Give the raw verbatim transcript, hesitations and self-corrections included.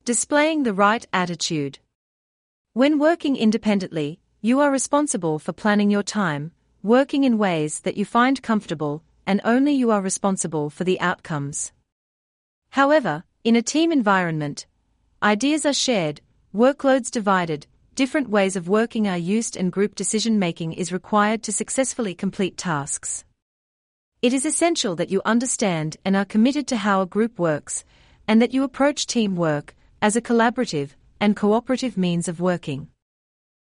Displaying the right attitude. When working independently, you are responsible for planning your time, working in ways that you find comfortable, and only you are responsible for the outcomes. However, in a team environment, ideas are shared, workloads divided, different ways of working are used, and group decision-making is required to successfully complete tasks. It is essential that you understand and are committed to how a group works, and that you approach teamwork as a collaborative and cooperative means of working.